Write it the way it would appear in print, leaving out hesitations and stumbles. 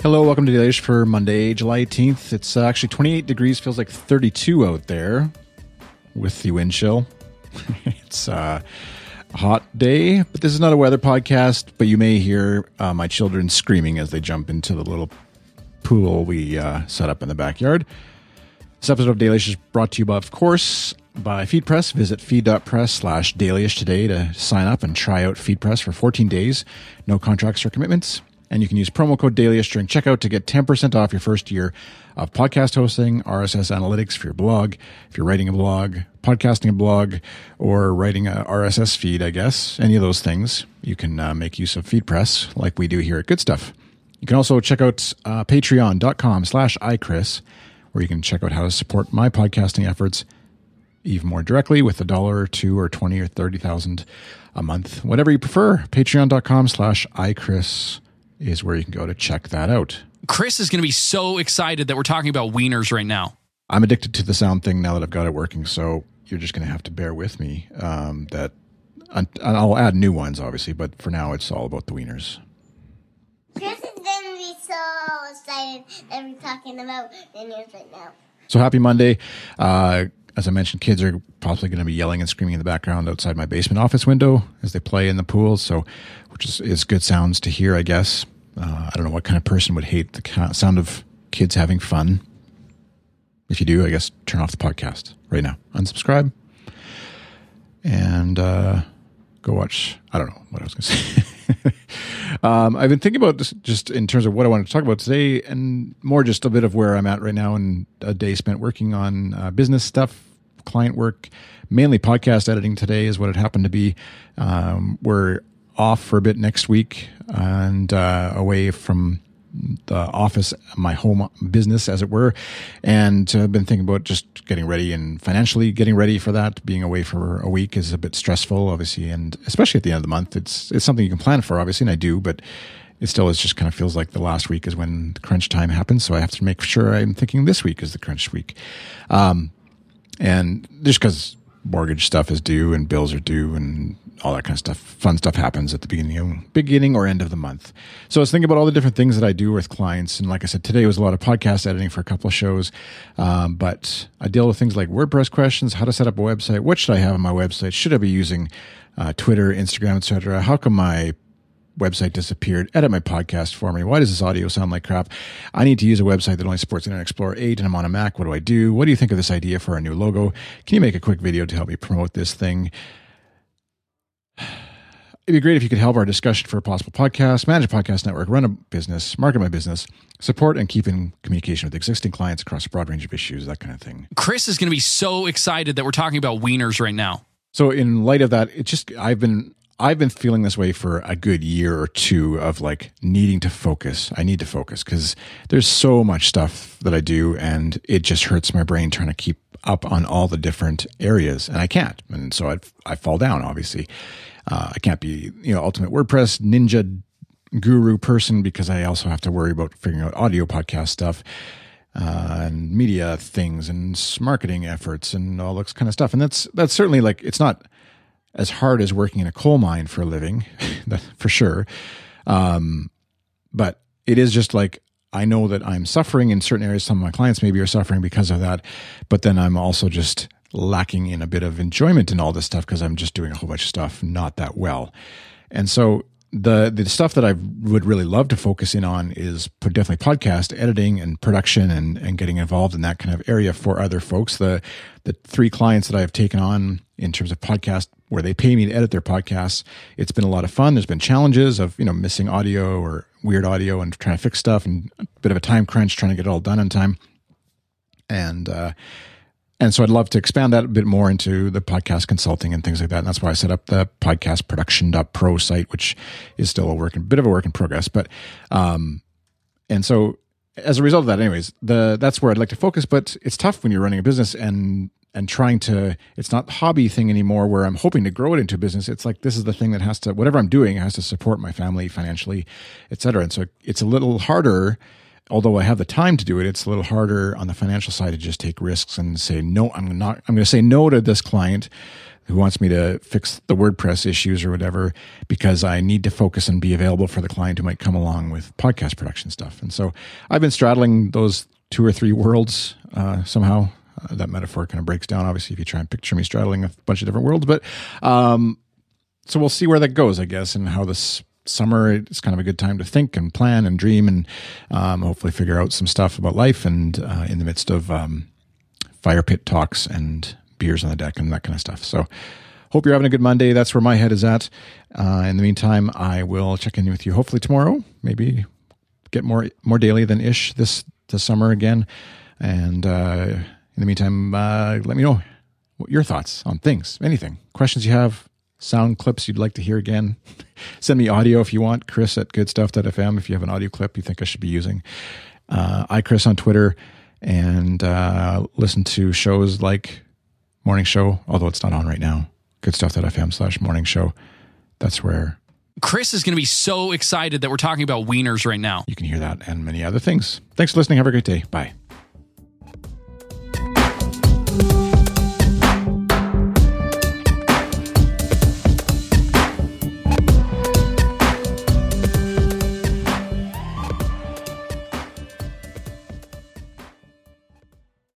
Hello, welcome to Daily Ish for Monday, July 18th. It's actually 28 degrees, feels like 32 out there with the wind chill. It's a hot day, but this is not a weather podcast, but you may hear my children screaming as they jump into the little pool we set up in the backyard. This episode of Daily Ish is brought to you, of course, by FeedPress. Visit feed.press/dailyish today to sign up and try out FeedPress for 14 days. No contracts or commitments. And you can use promo code DAILYISH during checkout to get 10% off your first year of podcast hosting, RSS analytics for your blog. If you're writing a blog, podcasting a blog, or writing a RSS feed, I guess, any of those things, you can make use of FeedPress like we do here at Good Stuff. You can also check out patreon.com/iChris, where you can check out how to support my podcasting efforts even more directly with $1 or $2 or $20 or $30,000 a month. Whatever you prefer, patreon.com/iChris is where you can go to check that out. Chris is going to be so excited that we're talking about wieners right now. I'm addicted to the sound thing now that I've got it working, so you're just going to have to bear with me. That I'll add new ones, obviously, but for now, it's all about the wieners. Chris is going to be so excited that we're talking about wieners right now. So happy Monday. As I mentioned, kids are possibly going to be yelling and screaming in the background outside my basement office window as they play in the pool, so which is good sounds to hear, I guess. I don't know what kind of person would hate the sound of kids having fun. If you do, I guess turn off the podcast right now. Unsubscribe. And go watch, I don't know what I was going to say. I've been thinking about this just in terms of what I wanted to talk about today, and more just a bit of where I'm at right now and a day spent working on business stuff, client work, mainly podcast editing today is what it happened to be. We're off for a bit next week and away from the office, my home business, as it were. And I've been thinking about just getting ready and financially getting ready for that. Being away for a week is a bit stressful, obviously, and especially at the end of the month. It's something you can plan for, obviously, and I do, but it still is just kind of feels like the last week is when the crunch time happens. So I have to make sure I'm thinking this week is the crunch week. And just because mortgage stuff is due and bills are due and all that kind of stuff, fun stuff happens at the beginning or end of the month. So I was thinking about all the different things that I do with clients. And like I said, today was a lot of podcast editing for a couple of shows. But I deal with things like WordPress questions, how to set up a website. What should I have on my website? Should I be using Twitter, Instagram, etc.? How come my website disappeared? Edit my podcast for me. Why does this audio sound like crap? I need to use a website that only supports Internet Explorer 8 and I'm on a Mac. What do I do? What do you think of this idea for a new logo? Can you make a quick video to help me promote this thing? It'd be great if you could help our discussion for a possible podcast, manage a podcast network, run a business, market my business, support and keep in communication with existing clients across a broad range of issues, that kind of thing. Chris is going to be so excited that we're talking about wieners right now. So in light of that, I've been feeling this way for a good year or two of like needing to focus. I need to focus because there's so much stuff that I do and it just hurts my brain trying to keep up on all the different areas and I can't. And so I fall down, obviously. I can't be, ultimate WordPress ninja guru person because I also have to worry about figuring out audio podcast stuff and media things and marketing efforts and all this kind of stuff. And that's certainly like, it's not as hard as working in a coal mine for a living, for sure. But it is just like, I know that I'm suffering in certain areas. Some of my clients maybe are suffering because of that. But then I'm also just lacking in a bit of enjoyment in all this stuff because I'm just doing a whole bunch of stuff not that well. And so the stuff that I would really love to focus in on is definitely podcast editing and production and getting involved in that kind of area for other folks. The 3 clients that I've taken on in terms of podcast where they pay me to edit their podcasts, it's been a lot of fun. There's been challenges of, missing audio or weird audio and trying to fix stuff and a bit of a time crunch trying to get it all done in time. And so I'd love to expand that a bit more into the podcast consulting and things like that. And that's why I set up the podcastproduction.pro site, which is still a bit of a work in progress. But, and so as a result of that, anyways, that's where I'd like to focus, but it's tough when you're running a business and trying to, it's not a hobby thing anymore where I'm hoping to grow it into a business. It's like, this is the thing that has to, whatever I'm doing has to support my family financially, et cetera. And so it's a little harder. Although I have the time to do it, it's a little harder on the financial side to just take risks and say, no, I'm going to say no to this client who wants me to fix the WordPress issues or whatever, because I need to focus and be available for the client who might come along with podcast production stuff. And so I've been straddling those 2 or 3 worlds somehow. That metaphor kind of breaks down, obviously, if you try and picture me straddling a bunch of different worlds. But so we'll see where that goes, I guess, and how this summer, it's kind of a good time to think and plan and dream and hopefully figure out some stuff about life, and in the midst of fire pit talks and beers on the deck and that kind of stuff. So hope you're having a good Monday. That's where my head is at. In the meantime, I will check in with you hopefully tomorrow, maybe get more daily than ish this summer again. And in the meantime, let me know what your thoughts on things, anything, questions you have, sound clips you'd like to hear again. Send me audio if you want, Chris@goodstuff.fm, if you have an audio clip you think I should be using. iChris on Twitter, and listen to shows like Morning Show, although it's not on right now. Goodstuff.fm/morning show. That's where Chris is going to be so excited that we're talking about wieners right now. you can hear that and many other things. Thanks for listening. Have a great day. Bye.